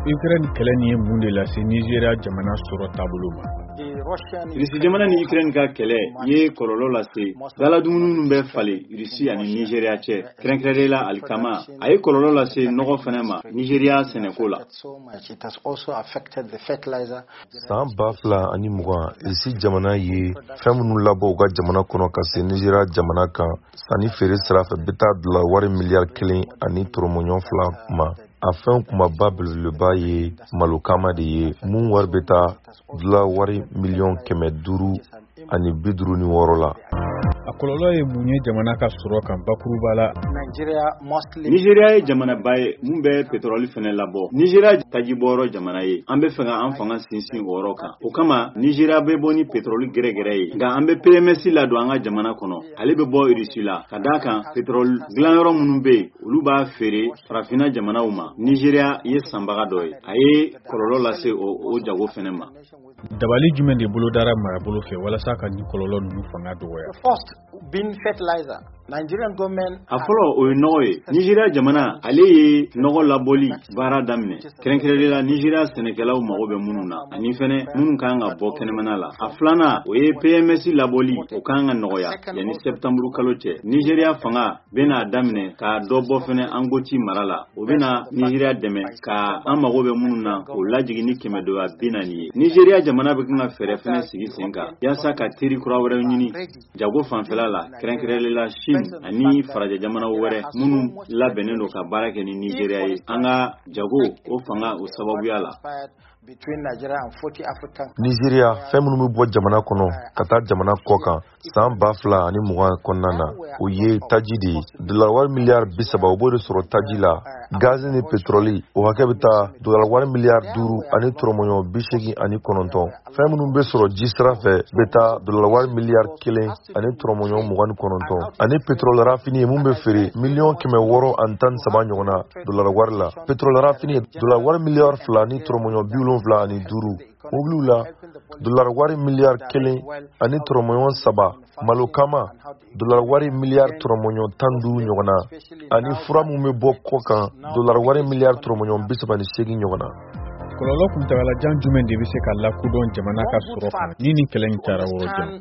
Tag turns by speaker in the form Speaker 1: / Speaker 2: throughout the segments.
Speaker 1: Ukraine kɛlɛ nin ye mun de lase Nigeria jamana sɔrɔ taabolo ma.
Speaker 2: Irisi jamana ni Ukraine ka kɛlɛ ye kɔlɔlɔ lase dala dumuni minnu bɛ falen Irisi ani Nigeria cɛ kɛrɛnkɛrɛnnen la alikama a ye kɔlɔlɔ lase nɔgɔ fana ma Nigeria sɛnɛko la.
Speaker 3: San 2020 Irisi jamana ye fɛn minnu labɔ u ka jamana kɔnɔ ka se Nigeria jamana kan sanni feere sira fɛ bɛ taa $1 miliyari 1 ani tɔrɔmɔɲɔn 2 ma. A fɛn kumaba belebeleba ye malokama de ye mun wari bɛ taa $1 miliyɔn 500 ani 56 la.
Speaker 1: A kɔlɔlɔ ye mun ye jamana ka sɔrɔ kan bakuruba la.
Speaker 2: Nigeria ye jamana ba ye mun bɛ pétrole fɛnɛ labɔ. Nigeria taji bɔyɔrɔ jamana ye. An bɛ fɛ ka an fanga sinsin o yɔrɔ kan. O kama Nigeria bɛ bɔ ni pétrole gɛrɛgɛrɛ ye. Nka an bɛ PMS ladon an ka jamana kɔnɔ. Ale bɛ bɔ Irisi la. Ka d'a kan pétrole dilanyɔrɔ minnu bɛ yen olu b'a feere farafinna jamanaw ma. Nigeria ye sanbaga dɔ ye. A ye kɔlɔlɔ lase o jago fɛnɛ ma.
Speaker 1: Dabali jumɛn de bolo dara marabolo fɛ walasa ka ni kɔlɔlɔ ninnu fanga dɔgɔya.
Speaker 2: A fɔlɔ o ye nɔgɔ ye. Nigeria jamana ale ye nɔgɔ labɔli baara daminɛ. Kɛrɛnkɛrɛnnen la Nigeria sɛnɛkɛlaw mago bɛ minnu na ani fɛnɛ minnu kan ka bɔ kɛnɛmana la. A filanan o ye PMS labɔli o kan ka nɔgɔya yanni septembre kalo cɛ. Nigeria fanga bɛna daminɛ ka dɔ bɔ fɛnɛ Angoti mara la. O bɛna Nigeria dɛmɛ ka an mago bɛ minnu na o lajigin ni 240 ye. Nigeria jamana bɛ kan ka fɛɛrɛ fɛnɛ sigi sen kan yaasa ka teri kura wɛrɛ ɲini jago fanfɛla la kɛrɛnkɛrɛnnen la ani farajɛ jamana wɛrɛ minnu labɛnnen don ka baara kɛ ni Nigeria ye. An ka jago o fanga o sababuya la.
Speaker 3: Nigeria fɛn minnu bɛ bɔ jamana kɔnɔ ka taa jamana kɔ kan san 2020 kɔnɔna na o ye taji de ye. $1 miliyari 30 o b'o de sɔrɔ taji la. Gazi ni pétrole o hakɛ bɛ taa $1 miliyari 5 ani tɔrɔmɔɲɔn 89. Fɛn minnu bɛ sɔrɔ ji sira fɛ bɛ taa $1 miliyari 1 ani tɔrɔmɔɲɔn 29 ani pétrole rafini mun bɛ feere $1,613,000 ɲɔgɔn na dollar wari la. Pétrole rafini $1 miliyari 2 ani tɔrɔmɔɲɔn 75. Mobiliw la $1 miliyari 1 ani tɔrɔmɔɲɔn 3. Malokama $1 miliyari tɔrɔmɔɲɔn 15 ɲɔgɔn na ani fura mun bɛ bɔ kɔ kan $1 miliyari tɔrɔmɔɲɔn 38 ɲɔgɔn na.
Speaker 1: Kɔlɔlɔ kuntagalajan jumɛn de bɛ se ka lakodɔn jamana ka sɔrɔ kan ni kɛlɛ in taara yɔrɔ jan?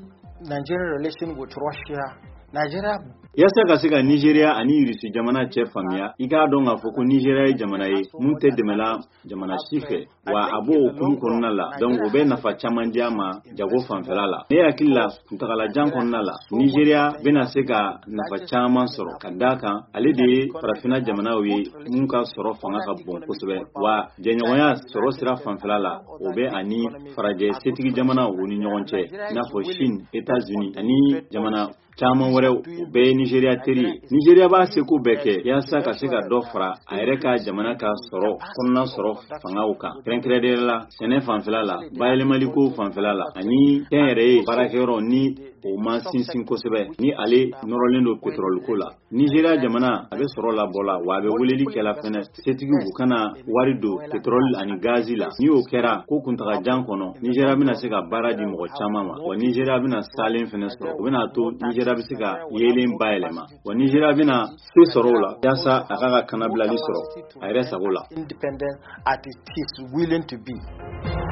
Speaker 2: Yasa ka se ka Nigeria ani Irisi jamana cɛ faamuya i k'a dɔn k'a fɔ ko Nigeria ye jamana ye mun tɛ dɛmɛla jamana si fɛ wa a b'o hukumu kɔnɔna la donc o bɛ nafa caman di a ma jago fanfɛla la. Ne hakili la kuntagalajan kɔnɔna la Nigeria bɛna se ka nafa caman sɔrɔ ka d'a kan ale de ye farafinna jamanaw ye mun ka sɔrɔ fanga ka bon kosɛbɛ wa jɛɲɔgɔnya sɔrɔ sira fanfɛla la o bɛ ani farajɛ setigi jamanaw o ni ɲɔgɔn cɛ i n'a fɔ Chine, États-Unis ani jamana caman wɛrɛ o bɛɛ ye Nigeria teri ye. Nigeria b'a seko bɛɛ kɛ yaasa ka se ka dɔ fara a yɛrɛ ka jamana ka sɔrɔ kɔnɔna sɔrɔ fangaw kan. Kɛrɛnkɛrɛnnen la sɛnɛ fanfɛla la bayɛlɛmaliko fanfɛla la ani kɛnyɛrɛ ye baarakɛyɔrɔ ni o ma sinsin kosɛbɛ ni ale nɔrɔlen don pétrole ko la. Nigeria jamana a bɛ sɔrɔ labɔ la wa a bɛ weleli kɛla fɛnɛ setigiw u kana wari don pétrole ani gazi la. Ni o kɛra ko kuntagajan kɔnɔ Nigeria bɛna se ka baara di mɔgɔ caman ma wa Nigeria bɛna salen fɛnɛ sɔrɔ. O bɛna to Nigeria bɛ se ka yeelen bayɛlɛma wa Nigeria bɛna se sɔrɔ o la yaasa a ka kanabilali sɔrɔ a yɛrɛ sago la.